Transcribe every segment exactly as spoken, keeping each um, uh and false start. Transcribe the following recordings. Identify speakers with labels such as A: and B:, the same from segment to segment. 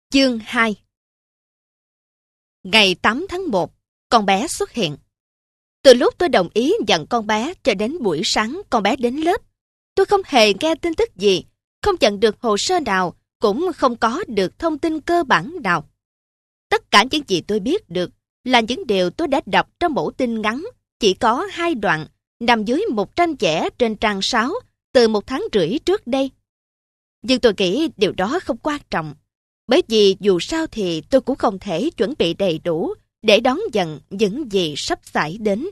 A: Chương hai. Ngày tám tháng một, con bé xuất hiện. Từ lúc tôi đồng ý nhận con bé cho đến buổi sáng con bé đến lớp, tôi không hề nghe tin tức gì, không nhận được hồ sơ nào, cũng không có được thông tin cơ bản nào. Tất cả những gì tôi biết được là những điều tôi đã đọc trong mẫu tin ngắn, chỉ có hai đoạn, nằm dưới một tranh vẽ trên trang sáu từ một tháng rưỡi trước đây. Nhưng tôi nghĩ điều đó không quan trọng, bởi vì dù sao thì tôi cũng không thể chuẩn bị đầy đủ để đón nhận những gì sắp xảy đến.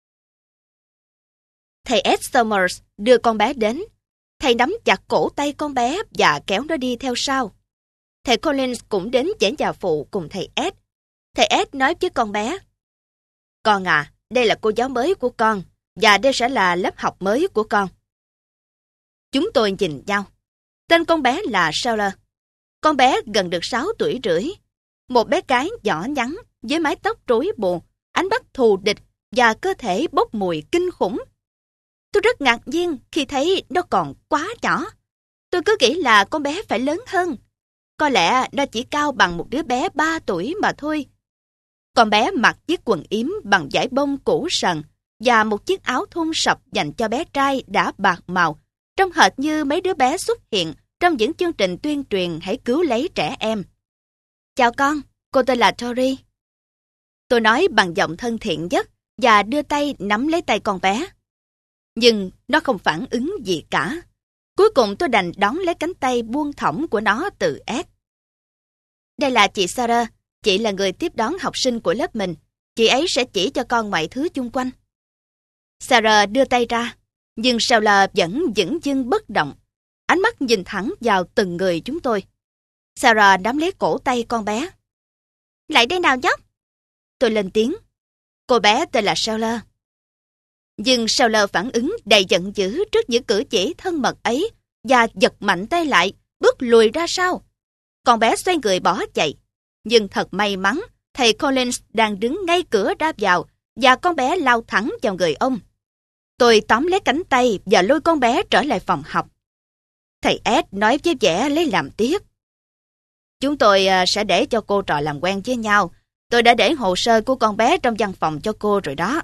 A: Thầy Ed Summers đưa con bé đến. Thầy nắm chặt cổ tay con bé và kéo nó đi theo sau. Thầy Collins cũng đến giảng nhà phụ cùng thầy Ed. Thầy Ed nói với con bé: "Con à, đây là cô giáo mới của con, và đây sẽ là lớp học mới của con." Chúng tôi nhìn nhau. Tên con bé là Sheila. Con bé gần được sáu tuổi rưỡi. Một bé gái nhỏ nhắn với mái tóc rối bù, ánh mắt thù địch và cơ thể bốc mùi kinh khủng. Tôi rất ngạc nhiên khi thấy nó còn quá nhỏ. Tôi cứ nghĩ là con bé phải lớn hơn. Có lẽ nó chỉ cao bằng một đứa bé ba tuổi mà thôi. Con bé mặc chiếc quần yếm bằng vải bông cũ sần và một chiếc áo thun sọc dành cho bé trai đã bạc màu, trông hệt như mấy đứa bé xuất hiện trong những chương trình tuyên truyền hãy cứu lấy trẻ em. "Chào con, cô tên là Tori." Tôi nói bằng giọng thân thiện nhất và đưa tay nắm lấy tay con bé. Nhưng nó không phản ứng gì cả. Cuối cùng tôi đành đón lấy cánh tay buông thõng của nó từ Ed. "Đây là chị Sarah, chị là người tiếp đón học sinh của lớp mình. Chị ấy sẽ chỉ cho con mọi thứ chung quanh." Sarah đưa tay ra, nhưng Sheila vẫn dửng dưng bất động. Ánh mắt nhìn thẳng vào từng người chúng tôi. Sarah nắm lấy cổ tay con bé. "Lại đây nào nhóc." Tôi lên tiếng. Cô bé tên là Sheila. Nhưng Sheila phản ứng đầy giận dữ trước những cử chỉ thân mật ấy và giật mạnh tay lại, bước lùi ra sau. Con bé xoay người bỏ chạy. Nhưng thật may mắn, thầy Collins đang đứng ngay cửa ra vào và con bé lao thẳng vào người ông. Tôi tóm lấy cánh tay và lôi con bé trở lại phòng học. Thầy Ed nói với vẻ lấy làm tiếc: "Chúng tôi sẽ để cho cô trò làm quen với nhau. Tôi đã để hồ sơ của con bé trong văn phòng cho cô rồi đó."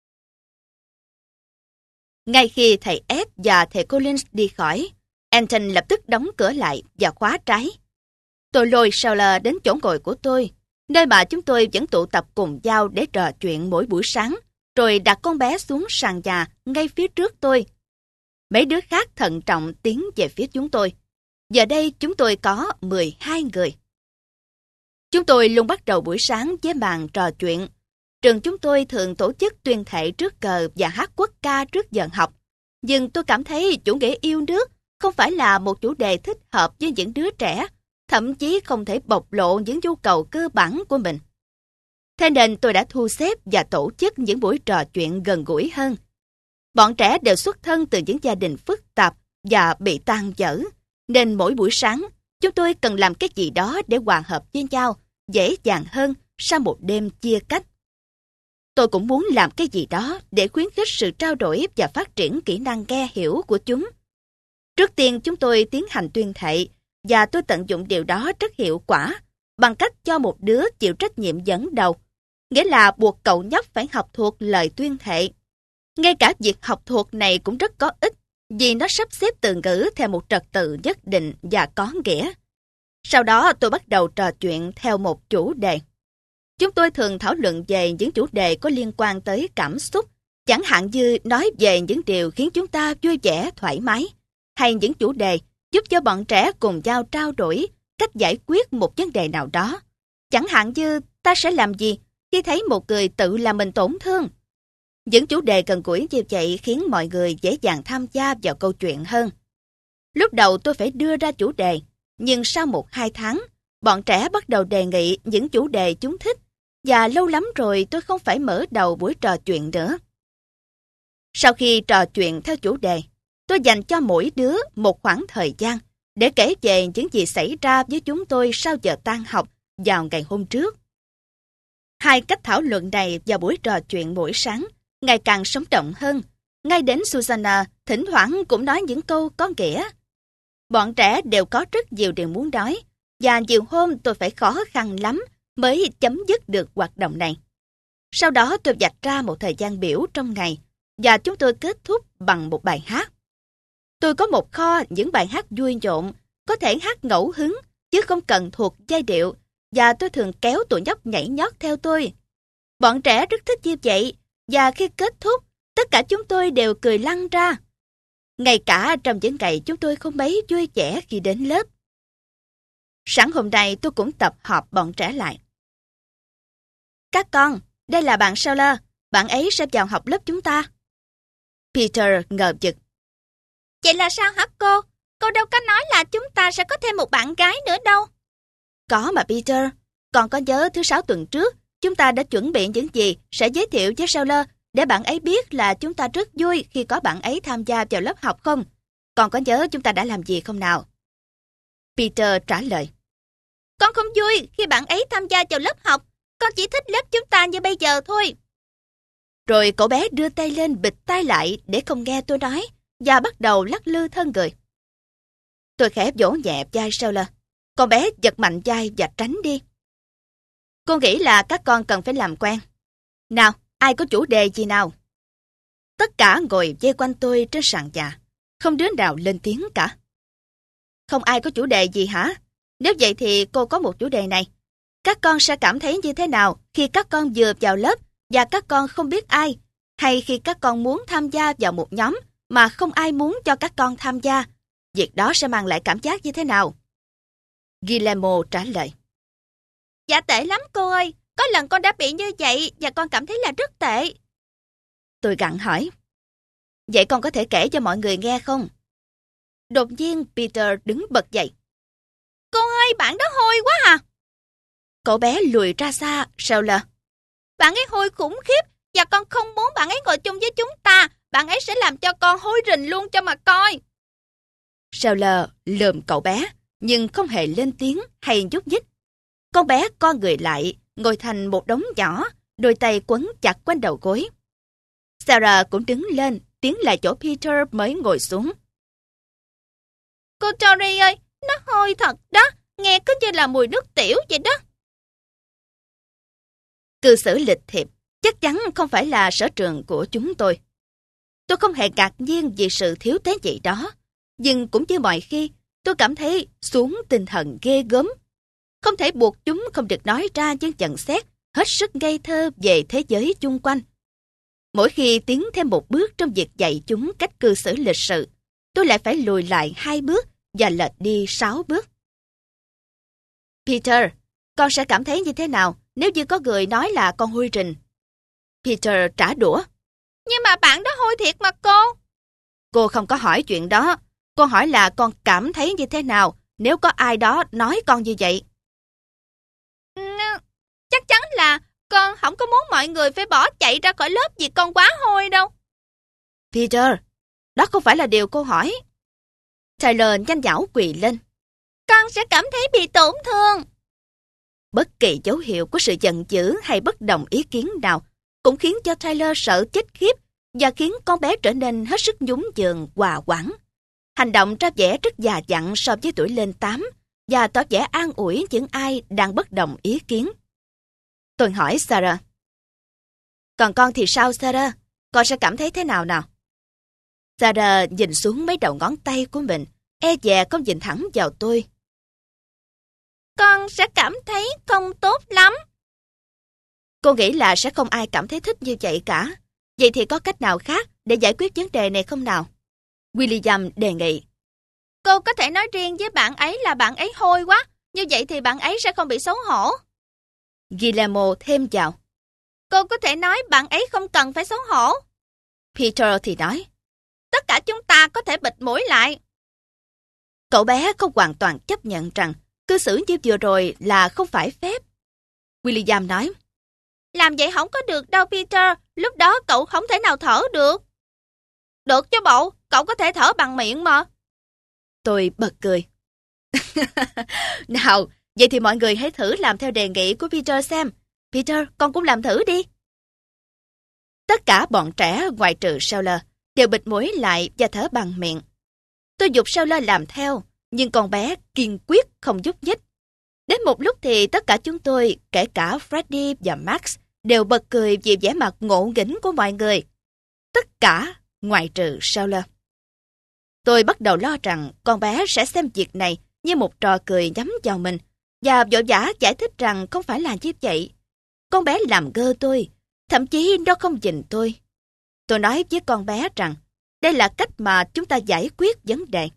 A: Ngay khi thầy Ed và thầy Collins đi khỏi, Anton lập tức đóng cửa lại và khóa trái. Tôi lôi Sheila đến chỗ ngồi của tôi, nơi mà chúng tôi vẫn tụ tập cùng nhau để trò chuyện mỗi buổi sáng, rồi đặt con bé xuống sàn nhà ngay phía trước tôi. Mấy đứa khác thận trọng tiến về phía chúng tôi. Giờ đây chúng tôi có mười hai người. Chúng tôi luôn bắt đầu buổi sáng với màn trò chuyện. Trường chúng tôi thường tổ chức tuyên thệ trước cờ và hát quốc ca trước giờ học. Nhưng tôi cảm thấy chủ nghĩa yêu nước không phải là một chủ đề thích hợp với những đứa trẻ, thậm chí không thể bộc lộ những nhu cầu cơ bản của mình. Thế nên tôi đã thu xếp và tổ chức những buổi trò chuyện gần gũi hơn. Bọn trẻ đều xuất thân từ những gia đình phức tạp và bị tan vỡ, nên mỗi buổi sáng chúng tôi cần làm cái gì đó để hòa hợp với nhau dễ dàng hơn sau một đêm chia cách. Tôi cũng muốn làm cái gì đó để khuyến khích sự trao đổi và phát triển kỹ năng nghe hiểu của chúng. Trước tiên chúng tôi tiến hành tuyên thệ, và tôi tận dụng điều đó rất hiệu quả bằng cách cho một đứa chịu trách nhiệm dẫn đầu, nghĩa là buộc cậu nhóc phải học thuộc lời tuyên thệ. Ngay cả việc học thuộc này cũng rất có ích, vì nó sắp xếp từ ngữ theo một trật tự nhất định và có nghĩa. Sau đó tôi bắt đầu trò chuyện theo một chủ đề. Chúng tôi thường thảo luận về những chủ đề có liên quan tới cảm xúc, chẳng hạn như nói về những điều khiến chúng ta vui vẻ, thoải mái, hay những chủ đề giúp cho bọn trẻ cùng nhau trao đổi cách giải quyết một vấn đề nào đó. Chẳng hạn như ta sẽ làm gì khi thấy một người tự làm mình tổn thương. Những chủ đề gần gũi như vậy khiến mọi người dễ dàng tham gia vào câu chuyện hơn. Lúc đầu tôi phải đưa ra chủ đề, nhưng sau một hai tháng, bọn trẻ bắt đầu đề nghị những chủ đề chúng thích, và lâu lắm rồi tôi không phải mở đầu buổi trò chuyện nữa. Sau khi trò chuyện theo chủ đề, tôi dành cho mỗi đứa một khoảng thời gian để kể về những gì xảy ra với chúng tôi sau giờ tan học vào ngày hôm trước. Hai cách thảo luận này và buổi trò chuyện mỗi sáng ngày càng sống động hơn. Ngay đến Susanna thỉnh thoảng cũng nói những câu có nghĩa. Bọn trẻ đều có rất nhiều điều muốn nói, và nhiều hôm tôi phải khó khăn lắm mới chấm dứt được hoạt động này. Sau đó tôi vạch ra một thời gian biểu trong ngày và chúng tôi kết thúc bằng một bài hát. Tôi có một kho những bài hát vui nhộn, có thể hát ngẫu hứng chứ không cần thuộc giai điệu, và tôi thường kéo tụi nhóc nhảy nhót theo tôi. Bọn trẻ rất thích như vậy, và khi kết thúc, tất cả chúng tôi đều cười lăn ra. Ngay cả trong những ngày chúng tôi không mấy vui vẻ khi đến lớp. Sáng hôm nay tôi cũng tập họp bọn trẻ lại. Các con, đây là bạn Sawyer, bạn ấy sẽ vào học lớp chúng ta. Peter ngờ vực.
B: Vậy là sao hả cô? Cô đâu có nói là chúng ta sẽ có thêm một bạn gái nữa đâu.
A: Có mà Peter, con có nhớ thứ sáu tuần trước, chúng ta đã chuẩn bị những gì sẽ giới thiệu với Sawyer để bạn ấy biết là chúng ta rất vui khi có bạn ấy tham gia vào lớp học không? Con có nhớ chúng ta đã làm gì không nào? Peter trả lời.
B: Con không vui khi bạn ấy tham gia vào lớp học, con chỉ thích lớp chúng ta như bây giờ thôi.
A: Rồi cậu bé đưa tay lên bịt tai lại để không nghe tôi nói, và bắt đầu lắc lư thân người. Tôi khẽ vỗ nhẹ vai Sawyer. Con bé giật mạnh vai và tránh đi. Cô nghĩ là các con cần phải làm quen. Nào, ai có chủ đề gì nào? Tất cả ngồi vây quanh tôi trên sàn nhà. Không đứa nào lên tiếng cả. Không ai có chủ đề gì hả? Nếu vậy thì cô có một chủ đề này. Các con sẽ cảm thấy như thế nào khi các con vừa vào lớp và các con không biết ai, hay khi các con muốn tham gia vào một nhóm mà không ai muốn cho các con tham gia? Việc đó sẽ mang lại cảm giác như thế nào? Guillermo trả lời.
B: Dạ tệ lắm cô ơi, có lần con đã bị như vậy và con cảm thấy là rất tệ.
A: Tôi gặng hỏi. Vậy con có thể kể cho mọi người nghe không? Đột nhiên Peter đứng bật dậy.
B: Cô ơi, bạn đó hôi quá à?
A: Cậu bé lùi ra xa, Sawyer.
B: Bạn ấy hôi khủng khiếp và con không muốn bạn ấy ngồi chung với chúng ta. Bạn ấy sẽ làm cho con hôi rình luôn cho mà coi.
A: Sawyer lườm cậu bé, nhưng không hề lên tiếng hay nhúc nhích. Con bé co người lại, ngồi thành một đống nhỏ, đôi tay quấn chặt quanh đầu gối. Sarah cũng đứng lên, tiến lại chỗ Peter mới ngồi xuống.
B: Cô Tori ơi, nó hôi thật đó, nghe cứ như là mùi nước tiểu vậy đó.
A: Cư xử lịch thiệp chắc chắn không phải là sở trường của chúng tôi. Tôi không hề ngạc nhiên vì sự thiếu tế nhị đó, nhưng cũng như mọi khi, tôi cảm thấy xuống tinh thần ghê gớm. Không thể buộc chúng không được nói ra những nhận xét hết sức ngây thơ về thế giới chung quanh. Mỗi khi tiến thêm một bước trong việc dạy chúng cách cư xử lịch sự, tôi lại phải lùi lại hai bước và lệch đi sáu bước. Peter, con sẽ cảm thấy như thế nào nếu như có người nói là con hôi rình? Peter trả đũa.
B: Nhưng mà bạn đó hôi thiệt mà cô.
A: Cô không có hỏi chuyện đó. Cô hỏi là con cảm thấy như thế nào nếu có ai đó nói con như vậy.
B: Ừ, chắc chắn là con không có muốn mọi người phải bỏ chạy ra khỏi lớp vì con quá hôi đâu.
A: Peter, đó không phải là điều cô hỏi. Tyler nhanh nhảu quỳ lên.
B: Con sẽ cảm thấy bị tổn thương.
A: Bất kỳ dấu hiệu của sự giận dữ hay bất đồng ý kiến nào cũng khiến cho Tyler sợ chết khiếp và khiến con bé trở nên hết sức nhún nhường, hòa hoãn. Hành động ra vẻ rất già dặn so với tuổi lên tám và tỏ vẻ an ủi những ai đang bất đồng ý kiến. Tôi hỏi Sarah. Còn con thì sao Sarah? Con sẽ cảm thấy thế nào nào? Sarah nhìn xuống mấy đầu ngón tay của mình, e dè không nhìn thẳng vào tôi.
B: Con sẽ cảm thấy không tốt lắm.
A: Cô nghĩ là sẽ không ai cảm thấy thích như vậy cả. Vậy thì có cách nào khác để giải quyết vấn đề này không nào? William đề nghị.
B: Cô có thể nói riêng với bạn ấy là bạn ấy hôi quá. Như vậy thì bạn ấy sẽ không bị xấu hổ.
A: Guillermo thêm vào.
B: Cô có thể nói bạn ấy không cần phải xấu hổ.
A: Peter thì nói.
B: Tất cả chúng ta có thể bịt mũi lại.
A: Cậu bé không hoàn toàn chấp nhận rằng cư xử như vừa rồi là không phải phép. William nói.
B: Làm vậy không có được đâu Peter, lúc đó cậu không thể nào thở được. Được chứ bộ, cậu có thể thở bằng miệng mà.
A: Tôi bật cười. Nào, vậy thì mọi người hãy thử làm theo đề nghị của Peter xem. Peter, con cũng làm thử đi. Tất cả bọn trẻ ngoại trừ Sawyer đều bịt mũi lại và thở bằng miệng. Tôi giục Sawyer làm theo, nhưng con bé kiên quyết không nhúc nhích. Đến một lúc thì tất cả chúng tôi, kể cả Freddy và Max, đều bật cười vì vẻ mặt ngộ nghĩnh của mọi người. Tất cả, ngoại trừ Sawyer. Tôi bắt đầu lo rằng con bé sẽ xem việc này như một trò cười nhắm vào mình, và vội vã giải thích rằng không phải là như vậy. Con bé làm ngơ tôi, thậm chí nó không nhìn tôi. Tôi nói với con bé rằng đây là cách mà chúng ta giải quyết vấn đề.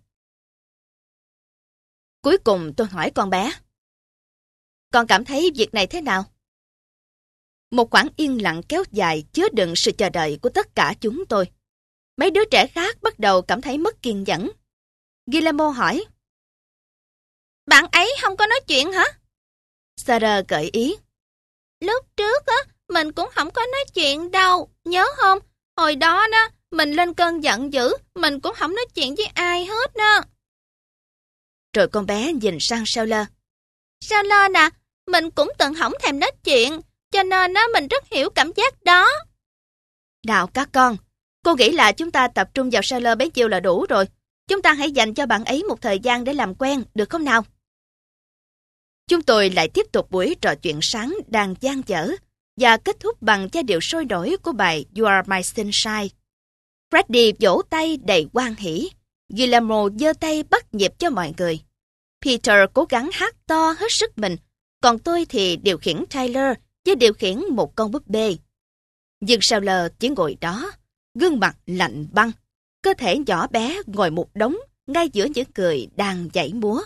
A: Cuối cùng tôi hỏi con bé, con cảm thấy việc này thế nào? Một khoảng yên lặng kéo dài chứa đựng sự chờ đợi của tất cả chúng tôi. Mấy đứa trẻ khác bắt đầu cảm thấy mất kiên nhẫn. Guillermo hỏi, bạn ấy không có nói chuyện hả?
B: Sarah gợi ý, lúc trước á, mình cũng không có nói chuyện đâu, nhớ không? Hồi đó đó, mình lên cơn giận dữ, mình cũng không nói chuyện với ai hết đó.
A: Rồi con bé nhìn sang Sawyer.
B: Sawyer nè, mình cũng từng không thèm nói chuyện, cho nên á, mình rất hiểu cảm giác đó.
A: Nào các con, cô nghĩ là chúng ta tập trung vào Sawyer bấy nhiêu là đủ rồi. Chúng ta hãy dành cho bạn ấy một thời gian để làm quen, được không nào? Chúng tôi lại tiếp tục buổi trò chuyện sáng đang dang dở và kết thúc bằng giai điệu sôi nổi của bài You Are My Sunshine. Freddy vỗ tay đầy hoan hỉ. Guillermo giơ tay bắt nhịp cho mọi người. Peter cố gắng hát to hết sức mình, còn tôi thì điều khiển Tyler với điều khiển một con búp bê. Nhưng Sawyer chỉ ngồi đó, gương mặt lạnh băng, cơ thể nhỏ bé ngồi một đống ngay giữa những người đang nhảy múa.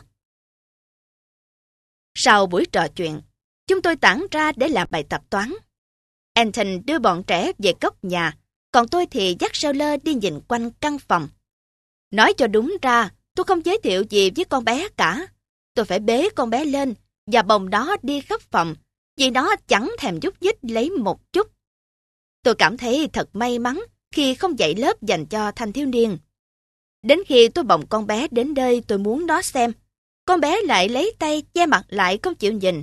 A: Sau buổi trò chuyện, chúng tôi tản ra để làm bài tập toán. Anton đưa bọn trẻ về góc nhà, còn tôi thì dắt Sawyer đi nhìn quanh căn phòng. Nói cho đúng ra, tôi không giới thiệu gì với con bé cả. Tôi phải bế con bé lên và bồng nó đi khắp phòng, vì nó chẳng thèm nhúc nhích lấy một chút. Tôi cảm thấy thật may mắn khi không dạy lớp dành cho thanh thiếu niên. Đến khi tôi bồng con bé đến nơi tôi muốn nó xem, con bé lại lấy tay che mặt lại không chịu nhìn.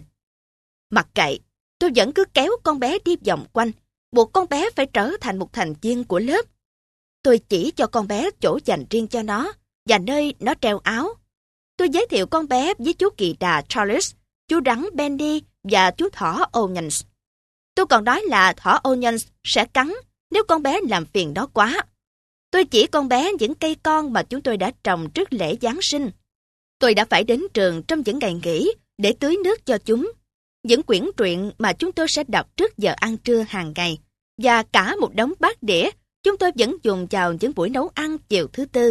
A: Mặc kệ, tôi vẫn cứ kéo con bé đi vòng quanh, buộc con bé phải trở thành một thành viên của lớp. Tôi chỉ cho con bé chỗ dành riêng cho nó và nơi nó treo áo. Tôi giới thiệu con bé với chú kỳ đà Charles, chú rắn Bendy và chú thỏ Onions. Tôi còn nói là thỏ Onions sẽ cắn nếu con bé làm phiền nó quá. Tôi chỉ con bé những cây con mà chúng tôi đã trồng trước lễ Giáng sinh. Tôi đã phải đến trường trong những ngày nghỉ để tưới nước cho chúng. Những quyển truyện mà chúng tôi sẽ đọc trước giờ ăn trưa hàng ngày và cả một đống bát đĩa chúng tôi vẫn dùng vào những buổi nấu ăn chiều thứ tư.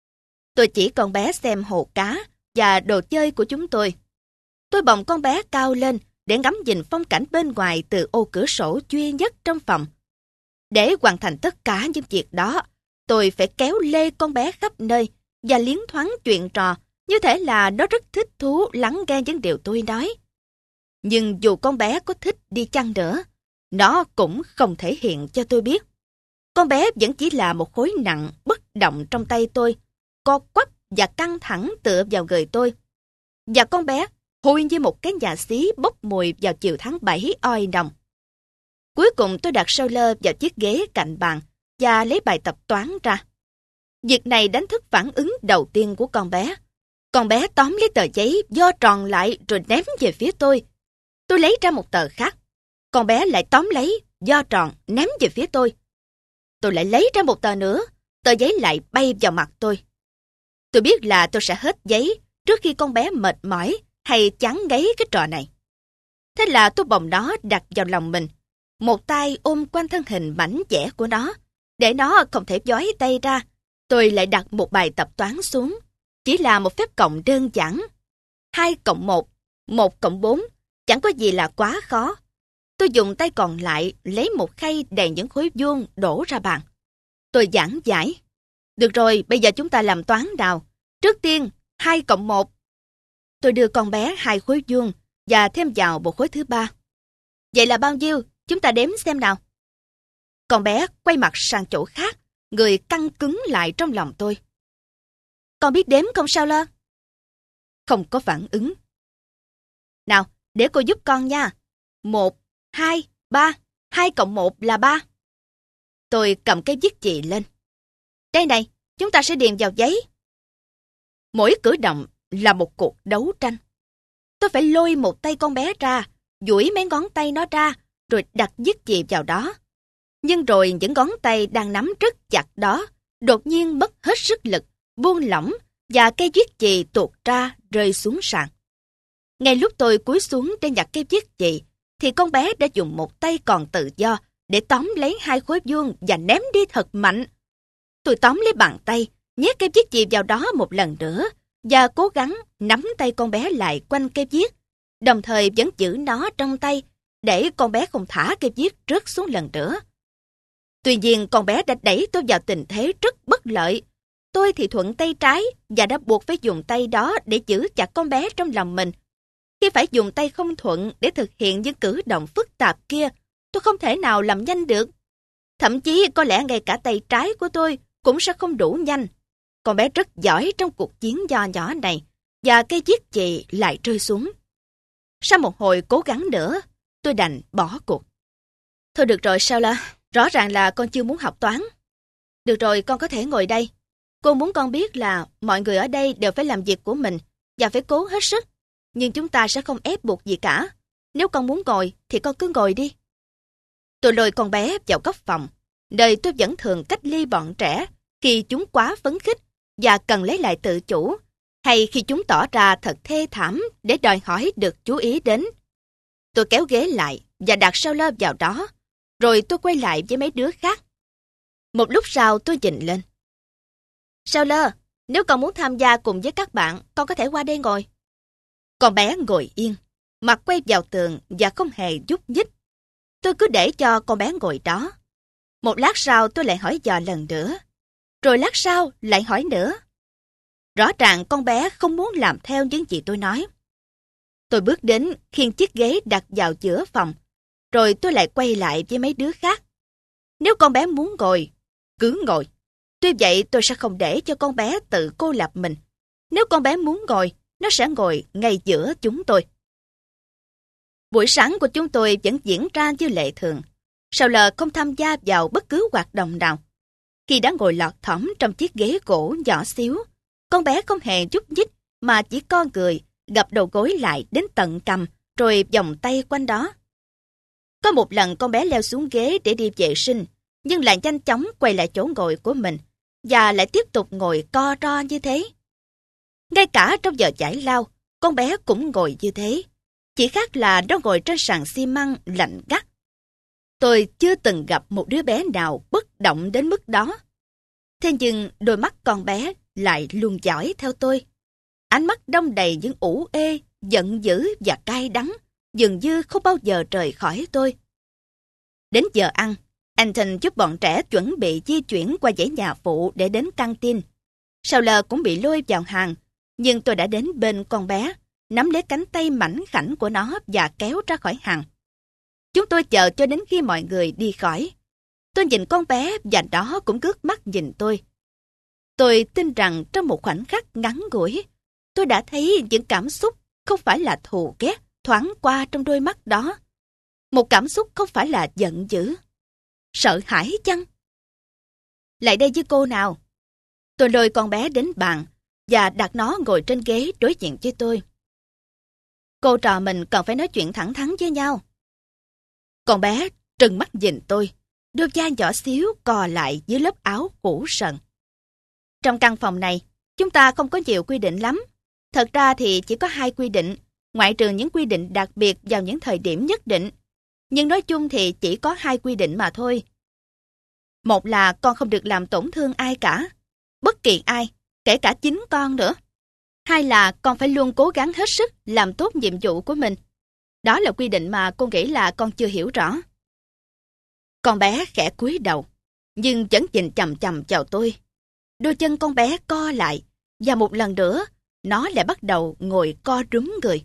A: Tôi chỉ con bé xem hồ cá và đồ chơi của chúng tôi. Tôi bồng con bé cao lên để ngắm nhìn phong cảnh bên ngoài từ ô cửa sổ duy nhất trong phòng. Để hoàn thành tất cả những việc đó, tôi phải kéo lê con bé khắp nơi và liến thoáng chuyện trò, như thể là nó rất thích thú lắng nghe những điều tôi nói. Nhưng dù con bé có thích đi chăng nữa, nó cũng không thể hiện cho tôi biết. Con bé vẫn chỉ là một khối nặng bất động trong tay tôi, co quắp và căng thẳng tựa vào người tôi. Và con bé hôi như một cái nhà xí bốc mùi vào chiều tháng bảy oi nồng. Cuối cùng tôi đặt Sawyer vào chiếc ghế cạnh bàn và lấy bài tập toán ra. Việc này đánh thức phản ứng đầu tiên của con bé. Con bé tóm lấy tờ giấy, vo tròn lại rồi ném về phía tôi. Tôi lấy ra một tờ khác. Con bé lại tóm lấy, vo tròn, ném về phía tôi. Tôi lại lấy ra một tờ nữa, tờ giấy lại bay vào mặt tôi. Tôi biết là tôi sẽ hết giấy trước khi con bé mệt mỏi hay chán ngấy cái trò này. Thế là tôi bồng nó đặt vào lòng mình, một tay ôm quanh thân hình mảnh dẻ của nó, để nó không thể giói tay ra. Tôi lại đặt một bài tập toán xuống, chỉ là một phép cộng đơn giản. hai cộng một, một cộng bốn, chẳng có gì là quá khó. Tôi dùng tay còn lại lấy một khay đầy những khối vuông đổ ra bàn. Tôi giảng giải. Được rồi, bây giờ chúng ta làm toán nào. Trước tiên, hai cộng một. Tôi đưa con bé hai khối vuông và thêm vào một khối thứ ba. Vậy là bao nhiêu? Chúng ta đếm xem nào. Con bé quay mặt sang chỗ khác, người căng cứng lại trong lòng tôi. Con biết đếm không Sawyer? Không có phản ứng. Nào, để cô giúp con nha. Một, hai, ba. Hai cộng một là ba. Tôi cầm cái viết chì lên. Đây này, chúng ta sẽ điền vào giấy. Mỗi cử động là một cuộc đấu tranh. tôi phải lôi một tay con bé ra, duỗi mấy ngón tay nó ra, rồi đặt dứt chì vào đó. Nhưng rồi những ngón tay đang nắm rất chặt đó, đột nhiên mất hết sức lực, buông lỏng, và cây viết chì tuột ra rơi xuống sàn. Ngay lúc tôi cúi xuống để nhặt cây viết chì, thì con bé đã dùng một tay còn tự do để tóm lấy hai khối vuông và ném đi thật mạnh. Tôi tóm lấy bàn tay, nhét cây viết chì vào đó một lần nữa, và cố gắng nắm tay con bé lại quanh cây viết, đồng thời vẫn giữ nó trong tay, để con bé không thả cây viết rớt xuống lần nữa. Tuy nhiên, con bé đã đẩy tôi vào tình thế rất bất lợi. Tôi thì thuận tay trái và đã buộc phải dùng tay đó để giữ chặt con bé trong lòng mình. Khi phải dùng tay không thuận để thực hiện những cử động phức tạp kia, tôi không thể nào làm nhanh được. Thậm chí có lẽ ngay cả tay trái của tôi cũng sẽ không đủ nhanh. Con bé rất giỏi trong cuộc chiến nho nhỏ này, và cây viết chì lại rơi xuống. Sau một hồi cố gắng nữa, tôi đành bỏ cuộc. Thôi được rồi Sheila, rõ ràng là con chưa muốn học toán. Được rồi, con có thể ngồi đây. Cô muốn con biết là mọi người ở đây đều phải làm việc của mình và phải cố hết sức. Nhưng chúng ta sẽ không ép buộc gì cả. Nếu con muốn ngồi thì con cứ ngồi đi. Tôi lôi con bé vào góc phòng, nơi tôi vẫn thường cách ly bọn trẻ khi chúng quá phấn khích và cần lấy lại tự chủ, hay khi chúng tỏ ra thật thê thảm để đòi hỏi được chú ý đến. Tôi kéo ghế lại và đặt Sheila vào đó, rồi tôi quay lại với mấy đứa khác. Một lúc sau tôi nhìn lên. Sheila, nếu con muốn tham gia cùng với các bạn, con có thể qua đây ngồi. Con bé ngồi yên, mặt quay vào tường và không hề nhúc nhích. Tôi cứ để cho con bé ngồi đó. Một lát sau tôi lại hỏi dò lần nữa. Rồi lát sau lại hỏi nữa. Rõ ràng con bé không muốn làm theo những gì tôi nói. Tôi bước đến khiêng chiếc ghế đặt vào giữa phòng. Rồi tôi lại quay lại với mấy đứa khác. Nếu con bé muốn ngồi, cứ ngồi. Tuy vậy tôi sẽ không để cho con bé tự cô lập mình. Nếu con bé muốn ngồi, nó sẽ ngồi ngay giữa chúng tôi. Buổi sáng của chúng tôi vẫn diễn ra như lệ thường. Sheila không tham gia vào bất cứ hoạt động nào. Khi đã ngồi lọt thỏm trong chiếc ghế gỗ nhỏ xíu, con bé không hề nhúc nhích mà chỉ co người, gập đầu gối lại đến tận cằm, rồi vòng tay quanh đó. Có một lần con bé leo xuống ghế để đi vệ sinh, nhưng lại nhanh chóng quay lại chỗ ngồi của mình, và lại tiếp tục ngồi co ro như thế. Ngay cả trong giờ giải lao, con bé cũng ngồi như thế. Chỉ khác là nó ngồi trên sàn xi măng lạnh ngắt. Tôi chưa từng gặp một đứa bé nào bất động đến mức đó. Thế nhưng đôi mắt con bé lại luôn dõi theo tôi. Ánh mắt đong đầy những ủ ê, giận dữ và cay đắng, dường như không bao giờ rời khỏi tôi. Đến giờ ăn, Anton giúp bọn trẻ chuẩn bị di chuyển qua dãy nhà phụ để đến căng tin. Sheila cũng bị lôi vào hàng, nhưng tôi đã đến bên con bé, nắm lấy cánh tay mảnh khảnh của nó và kéo ra khỏi hàng. Chúng tôi chờ cho đến khi mọi người đi khỏi. Tôi nhìn con bé và nó cũng ngước mắt nhìn tôi. Tôi tin rằng trong một khoảnh khắc ngắn ngủi, tôi đã thấy những cảm xúc không phải là thù ghét thoáng qua trong đôi mắt đó. Một cảm xúc không phải là giận dữ. Sợ hãi chăng? Lại đây với cô nào. Tôi lôi con bé đến bàn và đặt nó ngồi trên ghế đối diện với tôi. Cô trò mình cần phải nói chuyện thẳng thắn với nhau. Con bé trừng mắt nhìn tôi, đôi vai nhỏ xíu cò lại dưới lớp áo cũ sần. Trong căn phòng này, chúng ta không có nhiều quy định lắm. Thật ra thì chỉ có hai quy định, ngoại trừ những quy định đặc biệt vào những thời điểm nhất định. Nhưng nói chung thì chỉ có hai quy định mà thôi. Một là con không được làm tổn thương ai cả, bất kỳ ai, kể cả chính con nữa. Hai là con phải luôn cố gắng hết sức làm tốt nhiệm vụ của mình. Đó là quy định mà cô nghĩ là con chưa hiểu rõ. Con bé khẽ cúi đầu, nhưng vẫn nhìn chằm chằm vào tôi. Đôi chân con bé co lại, và một lần nữa, nó lại bắt đầu ngồi co rúm người.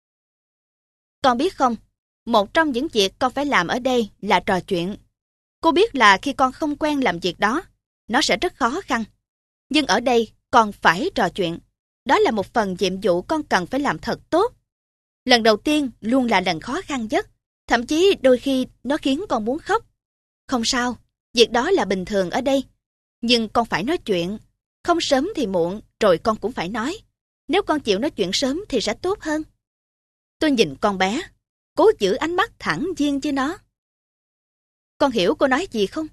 A: Con biết không, một trong những việc con phải làm ở đây là trò chuyện. Cô biết là khi con không quen làm việc đó, nó sẽ rất khó khăn. Nhưng ở đây, con phải trò chuyện. Đó là một phần nhiệm vụ con cần phải làm thật tốt. Lần đầu tiên luôn là lần khó khăn nhất, thậm chí đôi khi nó khiến con muốn khóc. Không sao, việc đó là bình thường ở đây. Nhưng con phải nói chuyện, không sớm thì muộn, rồi con cũng phải nói. Nếu con chịu nói chuyện sớm thì sẽ tốt hơn. Tôi nhìn con bé, cố giữ ánh mắt thẳng nhiên với nó. Con hiểu cô nói gì không?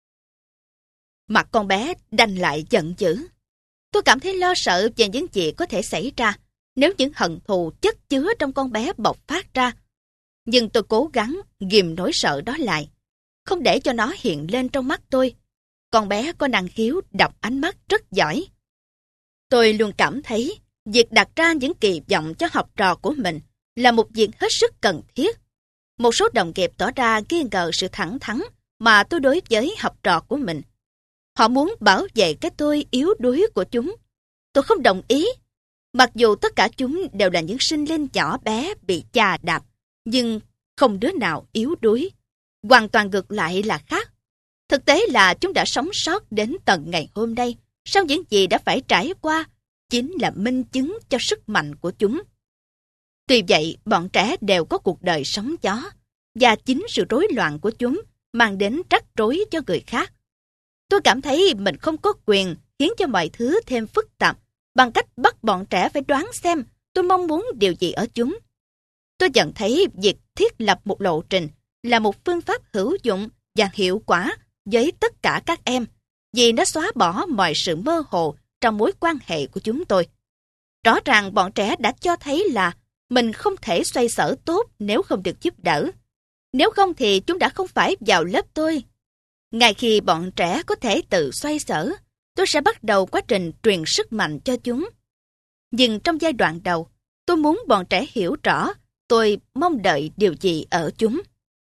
A: Mặt con bé đanh lại giận dữ. Tôi cảm thấy lo sợ về những gì có thể xảy ra nếu những hận thù chất chứa trong con bé bộc phát ra. Nhưng tôi cố gắng ghìm nỗi sợ đó lại, không để cho nó hiện lên trong mắt tôi. Con bé có năng khiếu đọc ánh mắt rất giỏi. Tôi luôn cảm thấy việc đặt ra những kỳ vọng cho học trò của mình là một việc hết sức cần thiết. Một số đồng nghiệp tỏ ra nghi ngờ sự thẳng thắn mà tôi đối với học trò của mình. Họ muốn bảo vệ cái tôi yếu đuối của chúng. Tôi không đồng ý. Mặc dù tất cả chúng đều là những sinh linh nhỏ bé bị chà đạp, nhưng không đứa nào yếu đuối. Hoàn toàn ngược lại là khác. Thực tế là chúng đã sống sót đến tận ngày hôm nay, sau những gì đã phải trải qua, chính là minh chứng cho sức mạnh của chúng. Tuy vậy, bọn trẻ đều có cuộc đời sóng gió, và chính sự rối loạn của chúng mang đến rắc rối cho người khác. Tôi cảm thấy mình không có quyền khiến cho mọi thứ thêm phức tạp bằng cách bắt bọn trẻ phải đoán xem tôi mong muốn điều gì ở chúng. Tôi nhận thấy việc thiết lập một lộ trình là một phương pháp hữu dụng và hiệu quả với tất cả các em, vì nó xóa bỏ mọi sự mơ hồ trong mối quan hệ của chúng tôi. Rõ ràng bọn trẻ đã cho thấy là mình không thể xoay sở tốt nếu không được giúp đỡ. Nếu không thì chúng đã không phải vào lớp tôi. Ngay khi bọn trẻ có thể tự xoay sở, tôi sẽ bắt đầu quá trình truyền sức mạnh cho chúng. Nhưng trong giai đoạn đầu, tôi muốn bọn trẻ hiểu rõ tôi mong đợi điều gì ở chúng.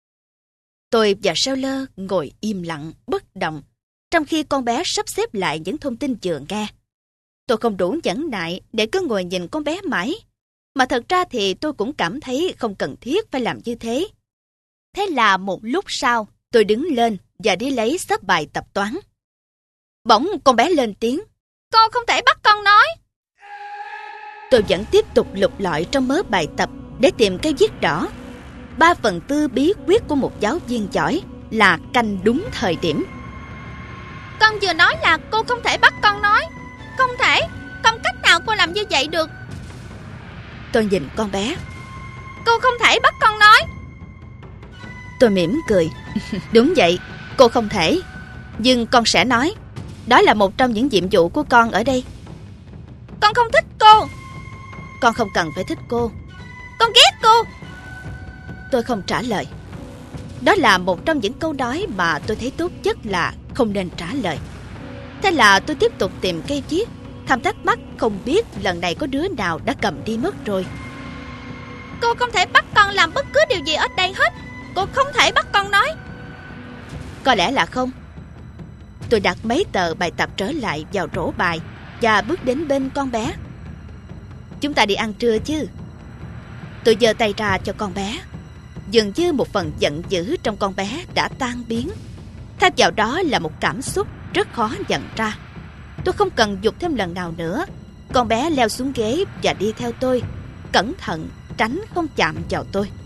A: Tôi và Sauler ngồi im lặng, bất động, trong khi con bé sắp xếp lại những thông tin vừa nghe. Tôi không đủ nhẫn nại để cứ ngồi nhìn con bé mãi, mà thật ra thì tôi cũng cảm thấy không cần thiết phải làm như thế. Thế là một lúc sau, tôi đứng lên và đi lấy xếp bài tập toán. Bỗng con bé lên tiếng.
B: Cô không thể bắt con nói.
A: Tôi vẫn tiếp tục lục lọi trong mớ bài tập để tìm cái viết đỏ. Ba phần tư bí quyết của một giáo viên giỏi là canh đúng thời điểm.
B: Con vừa nói là cô không thể bắt con nói. Không thể, không cách nào cô làm như vậy được.
A: Tôi nhìn con bé.
B: Cô không thể bắt con nói.
A: Tôi mỉm cười. Đúng vậy, cô không thể. Nhưng con sẽ nói. Đó là một trong những nhiệm vụ của con ở đây.
B: Con không thích cô.
A: Con không cần phải thích cô.
B: Con ghét cô.
A: Tôi không trả lời. Đó là một trong những câu nói mà tôi thấy tốt nhất là không nên trả lời. Thế là tôi tiếp tục tìm cây viết, thầm thắc mắc không biết lần này có đứa nào đã cầm đi mất rồi.
B: Cô không thể bắt con làm bất cứ điều gì ở đây hết. Cô không thể bắt con nói.
A: Có lẽ là không. Tôi đặt mấy tờ bài tập trở lại vào rổ bài và bước đến bên con bé. Chúng ta đi ăn trưa chứ? Tôi giơ tay ra cho con bé. Dường như một phần giận dữ trong con bé đã tan biến. Thay vào đó là một cảm xúc rất khó nhận ra. Tôi không cần giục thêm lần nào nữa. Con bé leo xuống ghế và đi theo tôi, cẩn thận tránh không chạm vào tôi.